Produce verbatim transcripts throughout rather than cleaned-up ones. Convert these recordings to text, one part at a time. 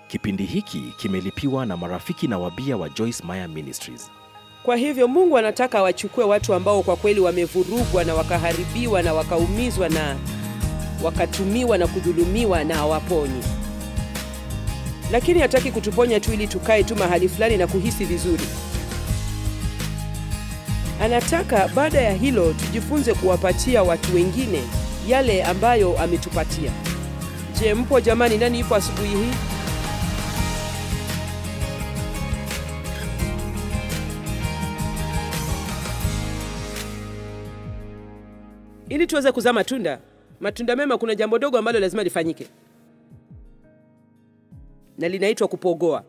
Kipindi hiki kimelipiwa na marafiki na wabia wa Joyce Meyer Ministries. Kwa hivyo Mungu anataka wachukue watu ambao kwa kweli wamevurugwa na wakaharibiwa na wakaumizwa na wakatumiwa na kudhulumiwa na hawaponyi. Lakini hataki kutuponya tu ili tukae tu mahali fulani na kuhisi vizuri. Anataka baada ya hilo tujifunze kuwapatia watu wengine yale ambayo ametupatia. Je, mpo jamani? Nani ipo asubuhi hii? Ili tuweze kuzaa matunda, matunda mema, kuna jambo dogo ambalo lazima lifanyike. Na linaitwa kupogoa.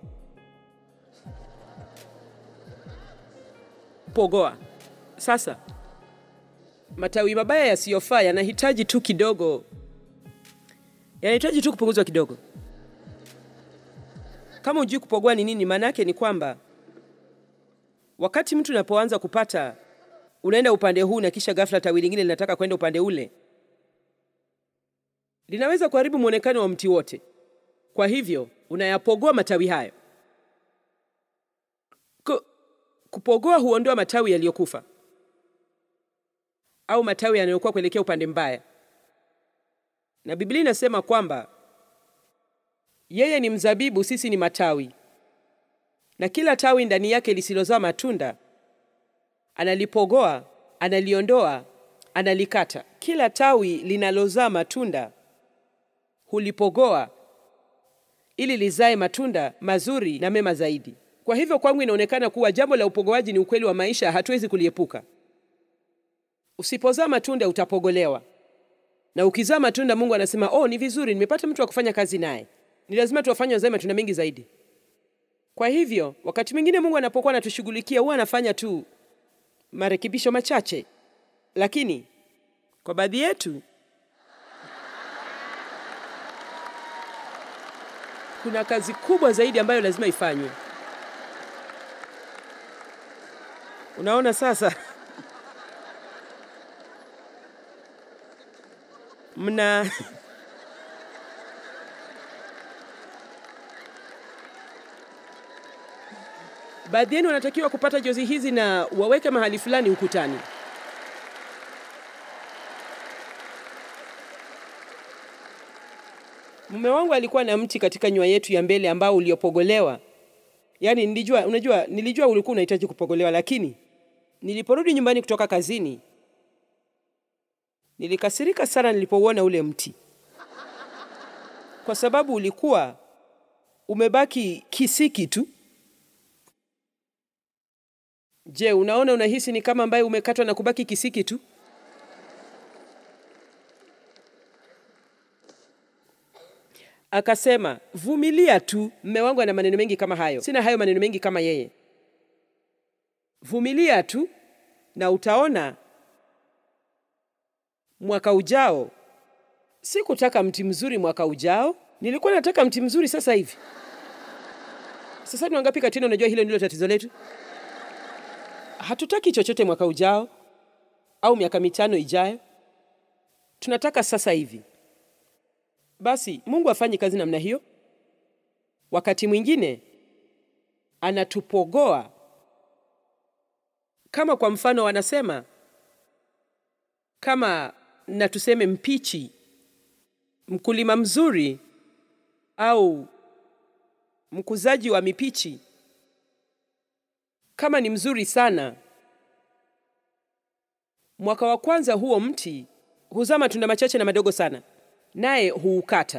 Kupogoa. Sasa, matawi mabaya yasiyofaa yanahitaji tu kidogo. Yanahitaji tu kupunguzwa kidogo. Kama hujui kupogoa ni nini, maana yake ni kwamba wakati mtu anapoanza kupata, unaenda upande huu na kisha ghafla tawi lingine linataka kwenda upande ule, linaweza kuharibu muonekano wa mti wote. Kwa hivyo unayapogoa matawi hayo. Kupogoa huondoa matawi yaliyokufa au matawi yanayokuwa kuelekea upande mbaya. Na Biblia inasema kwamba yeye ni mzabibu, sisi ni matawi, na kila tawi ndani yake lisilozaa matunda analipogoa, analiondoa, analikata. Kila tawi linalozaa matunda hulipogoa ili lizae matunda mazuri na mema zaidi. Kwa hivyo kwangu inaonekana kuwa jambo la upogoaji ni ukweli wa maisha, hatuwezi kuliepuka. Usipozaa matunda utapogolewa. Na ukizaa matunda, Mungu anasema, "Oh, ni vizuri, nimepata mtu wa kufanya kazi naye. Ni lazima tuwafanye wazae matunda mengi zaidi." Kwa hivyo, wakati mwingine Mungu anapokuwa anatushughulikia, huwa anafanya tu marekebisho machache. Lakini kwa baadhi yetu kuna kazi kubwa zaidi ambayo lazima ifanywe. Unaona sasa? Mna baadhi yenu wanatakiwa kupata jozi hizi na waweke mahali fulani ukutani. Mume wangu alikuwa na mti katika nyua yetu ya mbele ambao uliopogolewa. Yaani nilijua, unajua, nilijua ulikuwa unahitaji kupogolewa, lakini niliporudi nyumbani kutoka kazini, nilikasirika sana nilipouona ule mti. Kwa sababu ulikuwa umebaki kisiki tu. Je, unaona, unahisi ni kama ambaye umekatwa na kubaki kisiki tu? Akasema, "Vumilia tu." Mume wangu ana maneno mengi kama hayo. Sina hayo maneno mengi kama yeye. Vumilia tu na utaona mwaka ujao. Sikutaka mti mzuri mwaka ujao, nilikuwa nataka mti mzuri sasa hivi. Sasa ni wangapi kati yenu unajua hilo ndilo tatizo letu? Hatutaki chochote mwaka ujao au miaka mitano ijayo. Tunataka sasa hivi. Basi Mungu afanye kazi namna hiyo. Wakati mwingine anatupogoa. Kama kwa mfano wanasema, kama na tuseme mpichi, mkulima mzuri au mkuzaji wa mipichi, kama ni mzuri sana, mwaka wa kwanza huo mti huzaa matunda machache na madogo sana, naye huukata.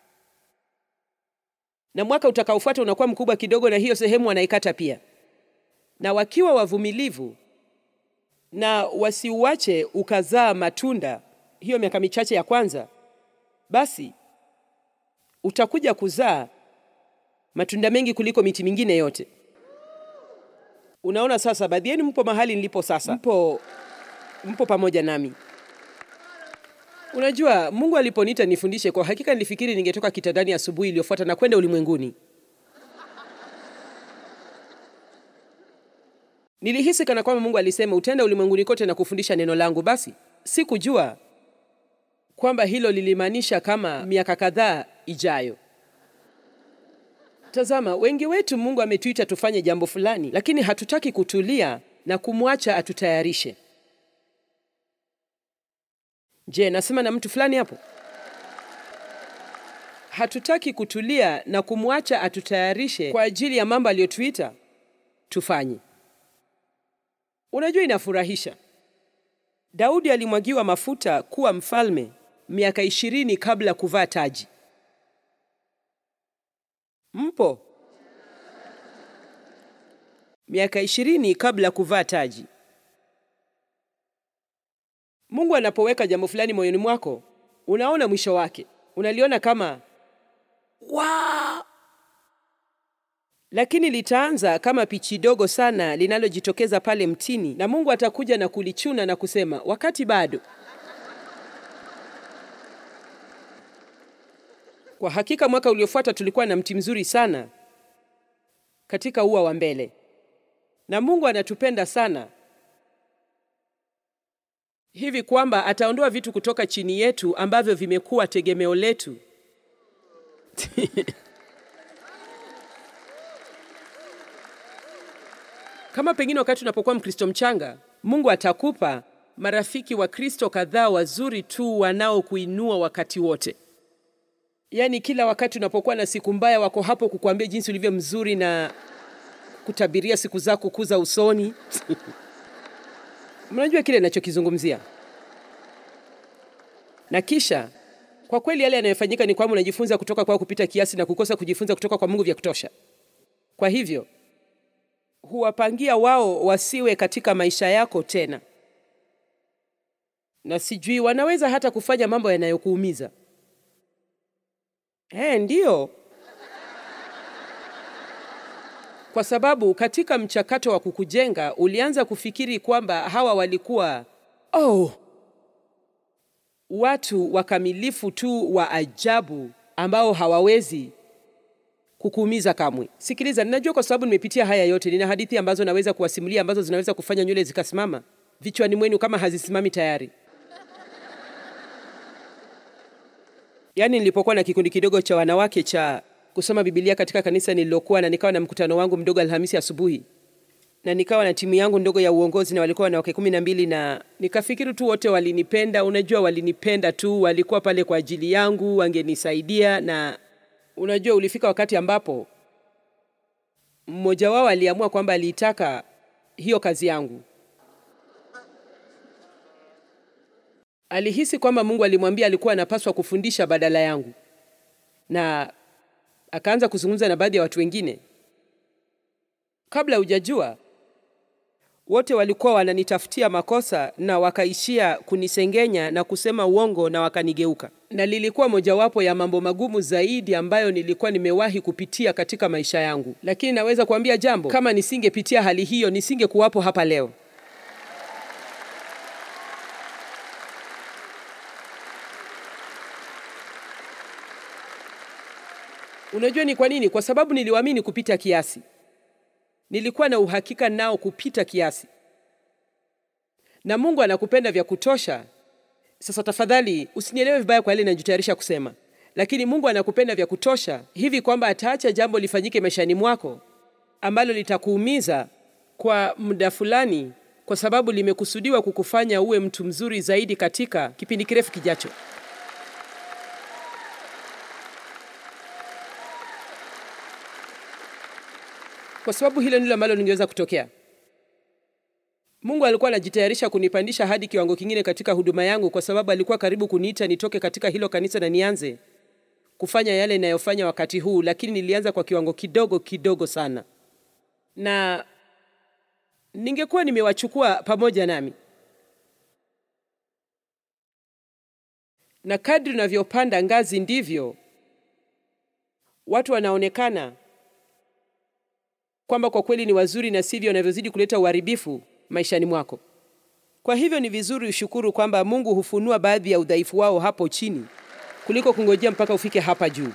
Na mwaka utakaofuata unakuwa mkubwa kidogo, na hiyo sehemu anaikata pia. Na wakiwa wavumilivu na wasiuache ukazaa matunda hiyo miaka michache ya kwanza, basi utakuja kuzaa matunda mengi kuliko miti mingine yote. Unaona sasa, baadhi yenu mpo mahali nilipo sasa. Mpo, mpo pamoja nami. Unajua, Mungu aliponiita nifundishe, kwa hakika nilifikiri ningetoka kitandani asubuhi iliyofuata na kwenda ulimwenguni. Nilihisi kana kwamba Mungu alisema utaenda ulimwenguni kote na kufundisha neno langu. Basi sikujua kwamba hilo lilimaanisha kama miaka kadhaa ijayo. Tazama, wengi wetu Mungu ametuita tufanye jambo fulani, lakini hatutaki kutulia na kumwacha atutayarishe. Je, nasema na mtu fulani hapo? Hatutaki kutulia na kumwacha atutayarishe kwa ajili ya mambo aliyotuita tufanye. Unajua, inafurahisha. Daudi alimwagiwa mafuta kuwa mfalme miaka ishirini kabla kuvaa taji. Mpo? Miaka ishirini kabla kuvaa taji. Mungu anapoweka jambo fulani moyoni mwako, unaona mwisho wake. Unaliona kama wow! Lakini litaanza kama pichi dogo sana linalojitokeza pale mtini, na Mungu atakuja na kulichuna na kusema, wakati bado. Kwa hakika mwaka uliofuata tulikuwa na mti mzuri sana katika ua wa mbele. Na Mungu anatupenda sana hivi kwamba ataondoa vitu kutoka chini yetu ambavyo vimekuwa tegemeo letu. Kama pengine wakati unapokuwa Mkristo mchanga, Mungu atakupa marafiki wa Kristo kadhaa wazuri tu wanaokuinua wakati wote. Yaani kila wakati unapokuwa na siku mbaya, wako hapo kukuambia jinsi ulivyo mzuri na kutabiria siku zako kuza usoni. Mnajua kile ninachokizungumzia? Na kisha kwa kweli yale yanayofanyika ni kwamba unajifunza kutoka kwa kupita kiasi na kukosa kujifunza kutoka kwa Mungu vya kutosha. Kwa hivyo huwapangia wao wasiwe katika maisha yako tena. Na sijui wanaweza hata kufanya mambo yanayokuumiza. Eh, ndio. Kwa sababu katika mchakato wa kukujenga ulianza kufikiri kwamba hawa walikuwa oh, watu wakamilifu tu wa ajabu ambao hawawezi kukuumiza kamwe. Sikiliza, ninajua kwa sababu nimepitia haya yote, nina hadithi ambazo naweza kuwasimulia ambazo zinaweza kufanya nywele zikasimama vichwani mwenu kama hazisimami tayari. Yaani nilipokuwa na kikundi kidogo cha wanawake cha kusoma Biblia katika kanisa nililokuwa, na nikawa na mkutano wangu mdogo Alhamisi asubuhi, na nikawa na timu yangu ndogo ya uongozi, na walikuwa wanawake kumi na mbili, na nikafikiri tu wote walinipenda. Unajua, walinipenda tu, walikuwa pale kwa ajili yangu, wangenisaidia. Na unajua, ulifika wakati ambapo mmoja wao aliamua kwamba aliitaka hiyo kazi yangu. Alihisi kwamba Mungu alimwambia alikuwa anapaswa kufundisha badala yangu, na akaanza kuzungumza na baadhi ya watu wengine. Kabla hujajua, wote walikuwa wananitafutia makosa na wakaishia kunisengenya na kusema uongo na wakanigeuka. Na lilikuwa mojawapo ya mambo magumu zaidi ambayo nilikuwa nimewahi kupitia katika maisha yangu. Lakini naweza kuambia jambo, kama nisingepitia hali hiyo, nisingekuwapo hapa leo. Unajua ni kwa nini? Kwa sababu niliwaamini kupita kiasi. Nilikuwa na uhakika nao kupita kiasi. Na Mungu anakupenda vya kutosha. Sasa tafadhali usinielewe vibaya kwa yale ninajitayarisha kusema. Lakini Mungu anakupenda vya kutosha hivi kwamba ataacha jambo lifanyike maishani mwako ambalo litakuumiza kwa muda fulani, kwa sababu limekusudiwa kukufanya uwe mtu mzuri zaidi katika kipindi kirefu kijacho. Kwa sababu hilo ndilo ambalo lingeweza kutokea. Mungu alikuwa anajitayarisha kunipandisha hadi kiwango kingine katika huduma yangu, kwa sababu alikuwa karibu kuniita nitoke katika hilo kanisa na nianze kufanya yale ninayofanya wakati huu, lakini nilianza kwa kiwango kidogo kidogo sana. Na ningekuwa nimewachukua pamoja nami. Na kadri unavyopanda ngazi ndivyo watu wanaonekana kwamba kwa kweli ni wazuri, na sivyo wanavyozidi kuleta uharibifu maishani mwako. Kwa hivyo ni vizuri ushukuru kwamba Mungu hufunua baadhi ya udhaifu wao hapo chini kuliko kungojea mpaka ufike hapa juu.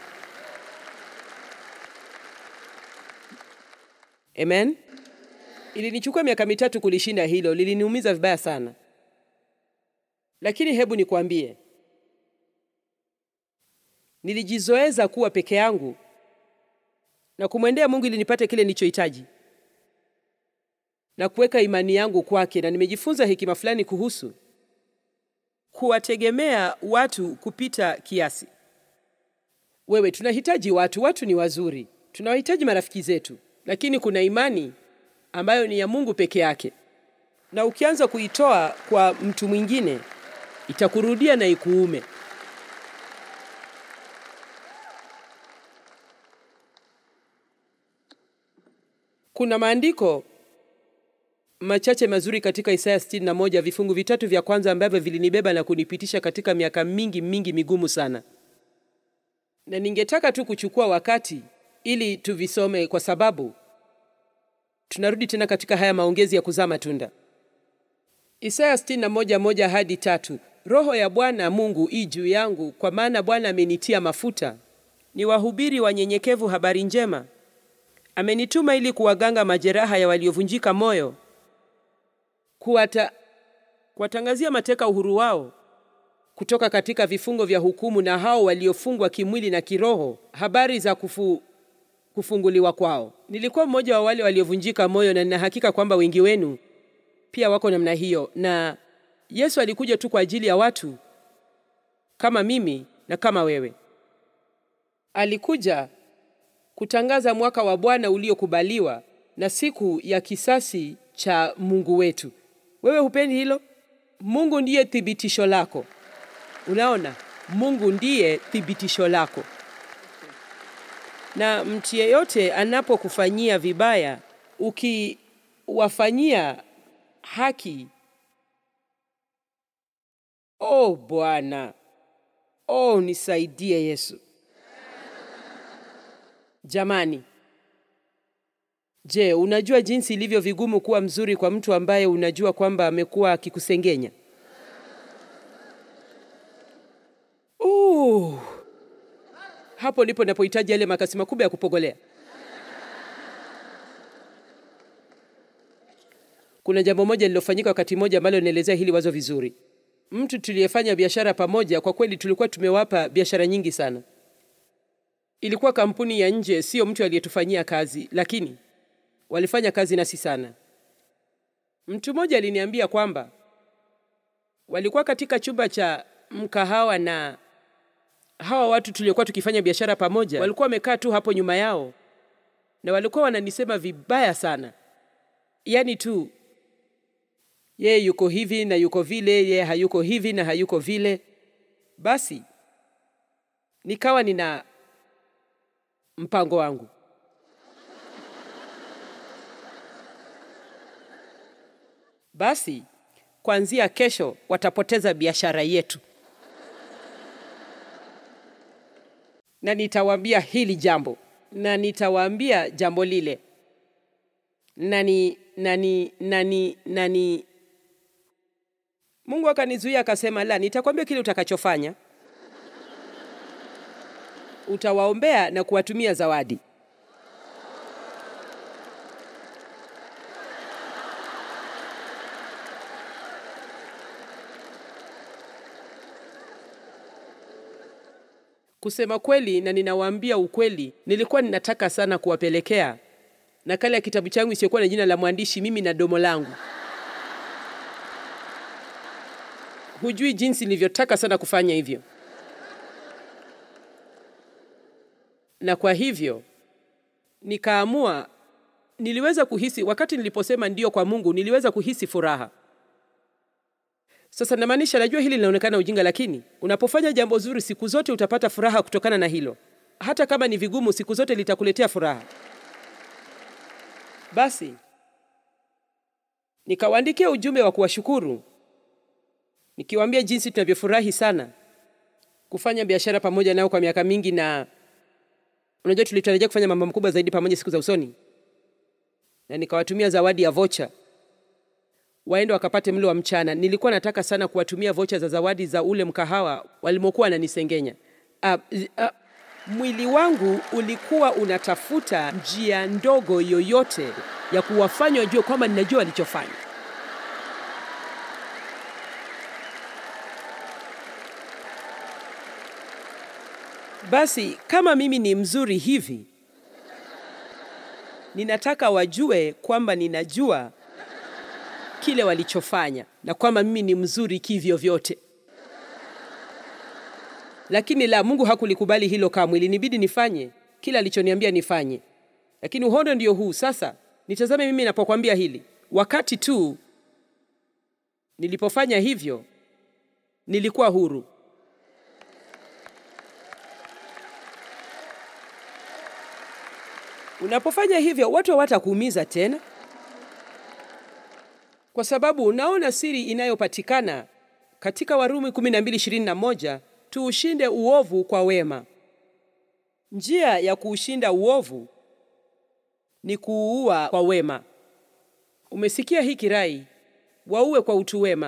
Amen. Ilinichukua miaka mitatu kulishinda hilo, liliniumiza vibaya sana. Lakini hebu nikwambie, nilijizoeza kuwa peke yangu na kumwendea Mungu ili nipate kile nilichohitaji na kuweka imani yangu kwake. Na nimejifunza hekima fulani kuhusu kuwategemea watu kupita kiasi. Wewe, tunahitaji watu, watu ni wazuri, tunawahitaji marafiki zetu, lakini kuna imani ambayo ni ya Mungu peke yake, na ukianza kuitoa kwa mtu mwingine itakurudia na ikuume. Kuna maandiko machache mazuri katika Isaya sitini na moja, vifungu vitatu vya kwanza ambavyo vilinibeba na kunipitisha katika miaka mingi mingi migumu sana, na ningetaka tu kuchukua wakati ili tuvisome, kwa sababu tunarudi tena katika haya maongezi ya kuzaa matunda. Isaya sitini na moja moja hadi tatu. Roho ya Bwana Mungu i juu yangu, kwa maana Bwana amenitia mafuta ni wahubiri wanyenyekevu habari njema. Amenituma ili kuwaganga majeraha ya waliovunjika moyo, kuwata kuwatangazia mateka uhuru wao kutoka katika vifungo vya hukumu, na hao waliofungwa kimwili na kiroho habari za kufu, kufunguliwa kwao. Nilikuwa mmoja wa wale waliovunjika moyo, na nina hakika kwamba wengi wenu pia wako namna hiyo. Na Yesu alikuja tu kwa ajili ya watu kama mimi na kama wewe. Alikuja kutangaza mwaka wa Bwana uliokubaliwa na siku ya kisasi cha Mungu wetu. Wewe hupendi hilo? Mungu ndiye thibitisho lako. Unaona? Mungu ndiye thibitisho lako. Na mtu yeyote anapokufanyia vibaya, ukiwafanyia haki, oh Bwana, oh nisaidie Yesu. Jamani, je, unajua jinsi ilivyo vigumu kuwa mzuri kwa mtu ambaye unajua kwamba amekuwa akikusengenya? Uh, hapo ndipo ninapohitaji yale makasi makubwa ya kupogolea. Kuna jambo moja lilofanyika wakati mmoja ambalo naelezea hili wazo vizuri. Mtu tuliyefanya biashara pamoja, kwa kweli tulikuwa tumewapa biashara nyingi sana. Ilikuwa kampuni ya nje, sio mtu aliyetufanyia kazi, lakini walifanya kazi nasi sana. Mtu mmoja aliniambia kwamba walikuwa katika chumba cha mkahawa, na hawa watu tuliokuwa tukifanya biashara pamoja walikuwa wamekaa tu hapo nyuma yao, na walikuwa wananisema vibaya sana. Yaani tu, yeye yuko hivi na yuko vile, yeye hayuko hivi na hayuko vile. Basi nikawa nina mpango wangu. Basi kuanzia kesho watapoteza biashara yetu, na nitawaambia hili jambo, na nitawaambia jambo lile, nani nani nani nani. Mungu akanizuia akasema, la, nitakwambia kile utakachofanya. Utawaombea na kuwatumia zawadi. Kusema kweli, na ninawaambia ukweli, nilikuwa ninataka sana kuwapelekea nakala ya kitabu changu isiyokuwa na jina la mwandishi, mimi na domo langu. Hujui jinsi nilivyotaka sana kufanya hivyo. Na kwa hivyo nikaamua, niliweza kuhisi wakati niliposema ndio kwa Mungu, niliweza kuhisi furaha. Sasa namaanisha, najua hili linaonekana ujinga, lakini unapofanya jambo zuri siku zote utapata furaha kutokana na hilo. Hata kama ni vigumu, siku zote litakuletea furaha. Basi nikawaandikia ujumbe wa kuwashukuru, nikiwaambia jinsi tunavyofurahi sana kufanya biashara pamoja nao kwa miaka mingi, na unajua tulitarajia kufanya mambo makubwa zaidi pamoja siku za usoni. Na nikawatumia zawadi ya vocha waende wakapate mlo wa mchana. Nilikuwa nataka sana kuwatumia vocha za zawadi za ule mkahawa walimokuwa wananisengenya. Uh, uh, mwili wangu ulikuwa unatafuta njia ndogo yoyote ya kuwafanya wajue kwamba ninajua walichofanya. Basi kama mimi ni mzuri hivi, ninataka wajue kwamba ninajua kile walichofanya na kwamba mimi ni mzuri kivyo vyote. Lakini la, Mungu hakulikubali hilo kamwe. Ilinibidi nifanye kila alichoniambia nifanye. Lakini uhondo ndio huu. Sasa nitazame mimi ninapokuambia hili. Wakati tu nilipofanya hivyo, nilikuwa huru. Unapofanya hivyo, watu hawatakuumiza tena, kwa sababu unaona siri inayopatikana katika Warumi kumi na mbili ishirini na moja, tuushinde uovu kwa wema. Njia ya kuushinda uovu ni kuua kwa wema. Umesikia hii kirai? Waue kwa utu wema.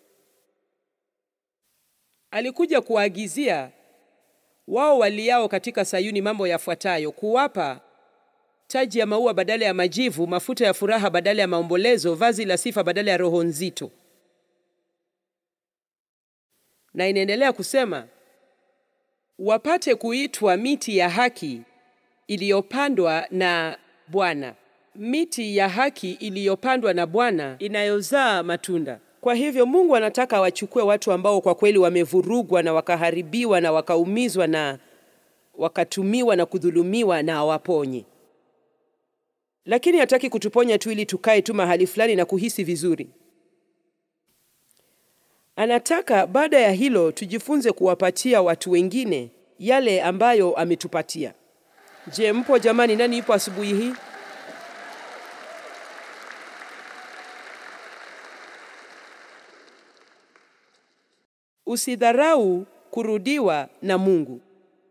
Alikuja kuagizia wao waliao katika Sayuni mambo yafuatayo: kuwapa taji ya maua badala ya majivu, mafuta ya furaha badala ya maombolezo, vazi la sifa badala ya roho nzito. Na inaendelea kusema wapate kuitwa miti ya haki iliyopandwa na Bwana. Miti ya haki iliyopandwa na Bwana inayozaa matunda. Kwa hivyo Mungu anataka wachukue watu ambao kwa kweli wamevurugwa na wakaharibiwa na wakaumizwa na wakatumiwa na kudhulumiwa na awaponye. Lakini hataki kutuponya tu ili tukae tu mahali fulani na kuhisi vizuri. Anataka baada ya hilo tujifunze kuwapatia watu wengine yale ambayo ametupatia. Je, mpo jamani? Nani ipo asubuhi hii? Usidharau kurudiwa na Mungu.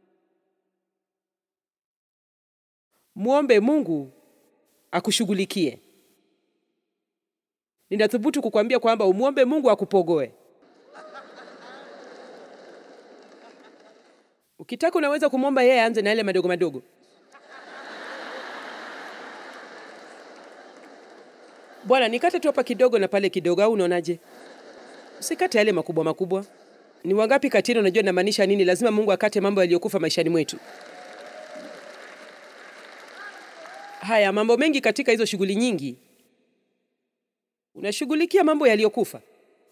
Muombe Mungu akushughulikie. Ninathubutu kukwambia kwamba umuombe Mungu akupogoe. Ukitaka unaweza kumwomba yeye aanze na yale madogo madogo. Bwana, nikate tu hapa kidogo na pale kidogo, au unaonaje? Usikate yale makubwa makubwa. Ni wangapi kati yenu unajua namaanisha nini? Lazima Mungu akate mambo yaliyokufa maishani mwetu. Haya, mambo mengi katika hizo shughuli nyingi unashughulikia mambo yaliyokufa.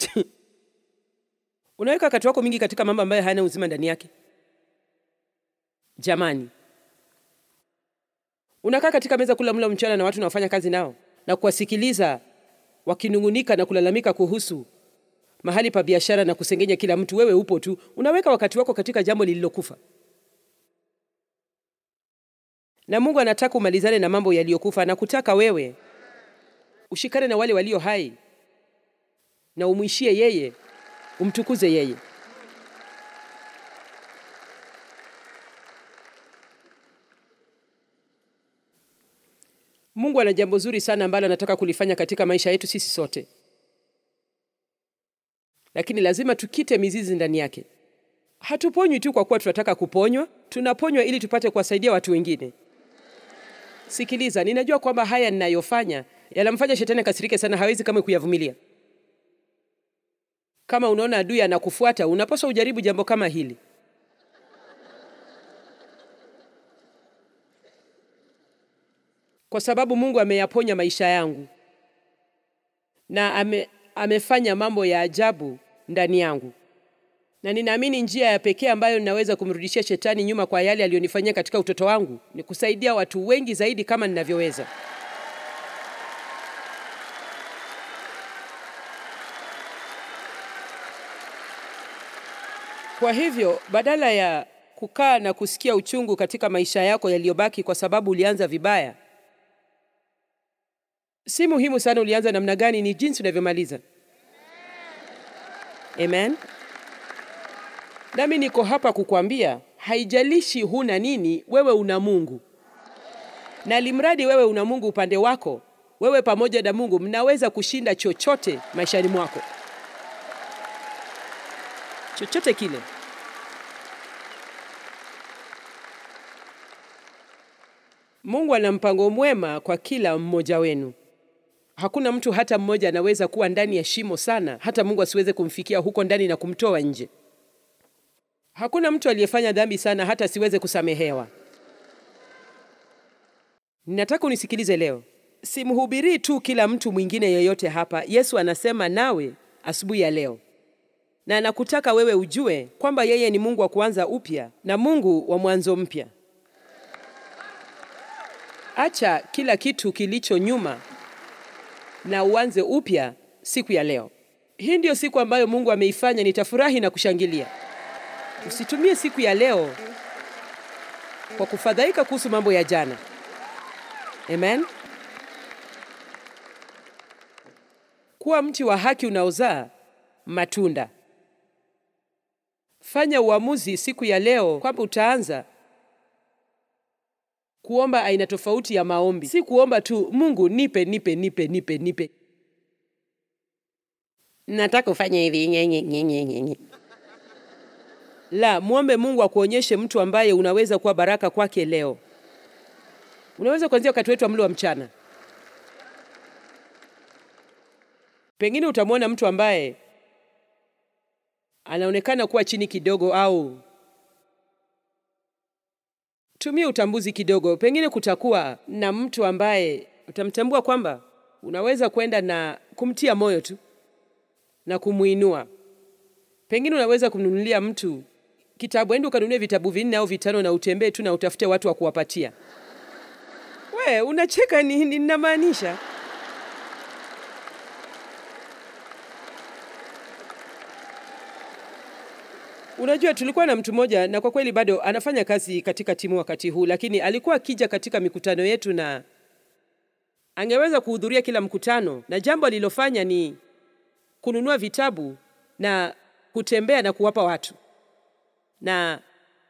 Unaweka wakati wako mingi katika mambo ambayo hayana uzima ndani yake. Jamani, unakaa katika meza kula mlo mchana na watu unaofanya kazi nao na kuwasikiliza wakinungunika na kulalamika kuhusu mahali pa biashara na kusengenya kila mtu. Wewe upo tu, unaweka wakati wako katika jambo lililokufa. Na Mungu anataka umalizane na mambo yaliyokufa na kutaka wewe ushikane na wale walio hai na umwishie yeye, umtukuze yeye. Mungu ana jambo zuri sana ambalo anataka kulifanya katika maisha yetu sisi sote. Lakini lazima tukite mizizi ndani yake. Hatuponywi tu kwa kuwa tunataka kuponywa, tunaponywa ili tupate kuwasaidia watu wengine. Sikiliza, ninajua kwamba haya ninayofanya yanamfanya shetani kasirike sana, hawezi kama kuyavumilia. Kama unaona adui anakufuata, unapaswa ujaribu jambo kama hili. Kwa sababu Mungu ameyaponya maisha yangu na ame, amefanya mambo ya ajabu ndani yangu. Na ninaamini njia ya pekee ambayo ninaweza kumrudishia shetani nyuma kwa yale aliyonifanyia katika utoto wangu ni kusaidia watu wengi zaidi kama ninavyoweza. Kwa hivyo, badala ya kukaa na kusikia uchungu katika maisha yako yaliyobaki kwa sababu ulianza vibaya, si muhimu sana ulianza namna gani, ni jinsi unavyomaliza. Amen. Nami niko hapa kukwambia, haijalishi huna nini, wewe una Mungu. Na limradi wewe una Mungu upande wako, wewe pamoja na Mungu mnaweza kushinda chochote maishani mwako. Chochote kile. Mungu ana mpango mwema kwa kila mmoja wenu. Hakuna mtu hata mmoja anaweza kuwa ndani ya shimo sana hata Mungu asiweze kumfikia huko ndani na kumtoa nje. Hakuna mtu aliyefanya dhambi sana hata asiweze kusamehewa. Ninataka unisikilize leo. Simhubirii tu kila mtu mwingine yeyote hapa. Yesu anasema nawe asubuhi ya leo, na anakutaka wewe ujue kwamba yeye ni Mungu wa kuanza upya na Mungu wa mwanzo mpya. Acha kila kitu kilicho nyuma na uanze upya siku ya leo. Hii ndio siku ambayo Mungu ameifanya, nitafurahi na kushangilia. Usitumie siku ya leo kwa kufadhaika kuhusu mambo ya jana. Amen. Kuwa mti wa haki unaozaa matunda. Fanya uamuzi siku ya leo kwamba utaanza kuomba aina tofauti ya maombi. Si kuomba tu Mungu nipe nipe nipe nipe nipe. Nataka ufanye hivi nye nye nye nye nye. La, muombe Mungu akuonyeshe mtu ambaye unaweza kuwa baraka kwake leo. Unaweza kuanzia wakati wetu wa mlo wa mchana. Pengine utamwona mtu ambaye anaonekana kuwa chini kidogo, au tumia utambuzi kidogo. Pengine kutakuwa na mtu ambaye utamtambua kwamba unaweza kwenda na kumtia moyo tu na kumuinua. Pengine unaweza kumnunulia mtu kitabu, ende ukanunue vitabu vinne au vitano na utembee tu na utafute watu wa kuwapatia. We, unacheka ni ninamaanisha. Unajua tulikuwa na mtu mmoja, na kwa kweli bado anafanya kazi katika timu wakati huu, lakini alikuwa akija katika mikutano yetu na angeweza kuhudhuria kila mkutano, na jambo alilofanya ni kununua vitabu na kutembea na kuwapa watu. Na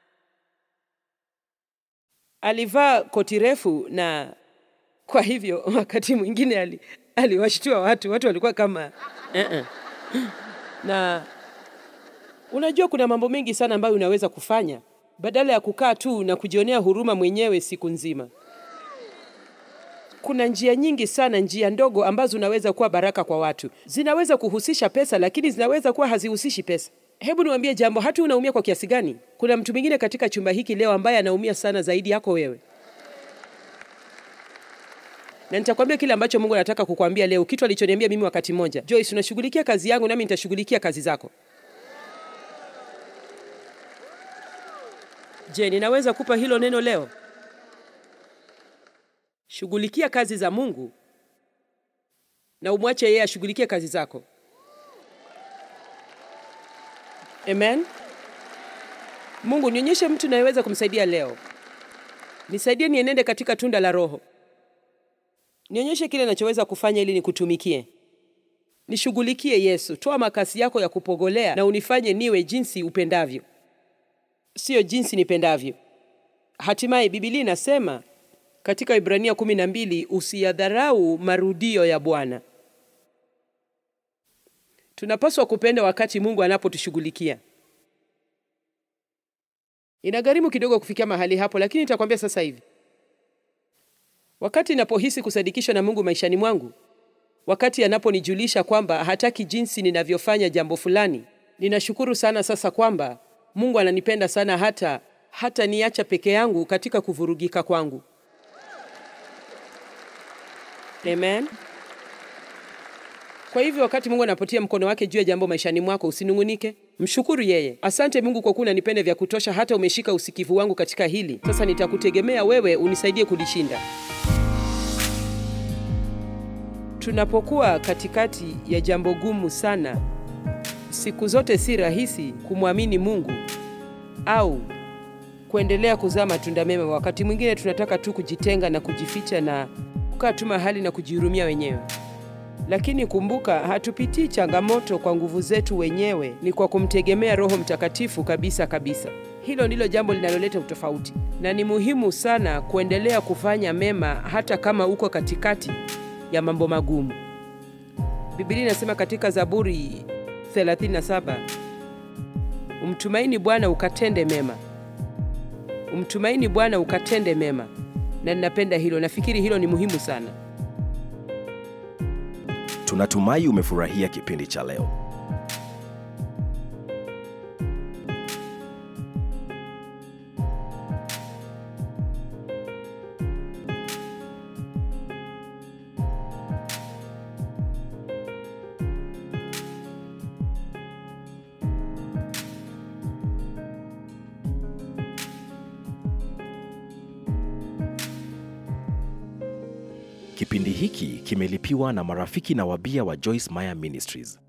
alivaa koti refu, na kwa hivyo wakati mwingine ali, aliwashtua watu. Watu walikuwa kama uh-uh. Na unajua kuna mambo mengi sana ambayo unaweza kufanya badala ya kukaa tu na kujionea huruma mwenyewe siku nzima. Kuna njia nyingi sana, njia ndogo ambazo unaweza kuwa baraka kwa watu. Zinaweza kuhusisha pesa, lakini zinaweza kuwa hazihusishi pesa. Hebu niwaambie jambo, hata unaumia kwa kiasi gani, kuna mtu mwingine katika chumba hiki leo ambaye anaumia sana zaidi yako wewe. Na nitakwambia kile ambacho Mungu anataka kukwambia leo, kitu alichoniambia mimi wakati mmoja. Joyce, unashughulikia kazi yangu nami nitashughulikia kazi zako. Je, ninaweza kupa hilo neno leo? Shughulikia kazi za Mungu na umwache yeye ashughulikie kazi zako. Amen. Mungu, nionyeshe mtu nayeweza kumsaidia leo. Nisaidie nienende katika tunda la Roho. Nionyeshe kile ninachoweza kufanya ili nikutumikie. Nishughulikie Yesu. Toa makasi yako ya kupogolea na unifanye niwe jinsi upendavyo, sio jinsi nipendavyo. Hatimaye Biblia inasema katika Ibrania kumi na mbili, usiyadharau marudio ya Bwana. Tunapaswa kupenda wakati Mungu anapotushughulikia. Inagharimu kidogo kufikia mahali hapo, lakini nitakwambia sasa hivi. Wakati ninapohisi kusadikishwa na Mungu maishani mwangu, wakati anaponijulisha kwamba hataki jinsi ninavyofanya jambo fulani, ninashukuru sana sasa kwamba Mungu ananipenda sana hata hata niacha peke yangu katika kuvurugika kwangu. Amen. Kwa hivyo wakati Mungu anapotia mkono wake juu ya jambo maishani mwako, usinungunike. Mshukuru yeye. Asante Mungu kwa kuwa unanipenda vya kutosha hata umeshika usikivu wangu katika hili. Sasa nitakutegemea wewe unisaidie kulishinda. Tunapokuwa katikati ya jambo gumu sana, siku zote si rahisi kumwamini Mungu au kuendelea kuzaa matunda mema. Wakati mwingine tunataka tu kujitenga na kujificha na kukaa tu mahali na kujihurumia wenyewe. Lakini kumbuka, hatupitii changamoto kwa nguvu zetu wenyewe, ni kwa kumtegemea Roho Mtakatifu kabisa kabisa. Hilo ndilo jambo linaloleta utofauti. Na ni muhimu sana kuendelea kufanya mema hata kama uko katikati ya mambo magumu. Biblia inasema katika Zaburi thelathini na saba, umtumaini Bwana ukatende mema. Umtumaini Bwana ukatende mema. Na ninapenda hilo. Nafikiri hilo ni muhimu sana. Tunatumai umefurahia kipindi cha leo. Kipindi hiki kimelipiwa na marafiki na wabia wa Joyce Meyer Ministries.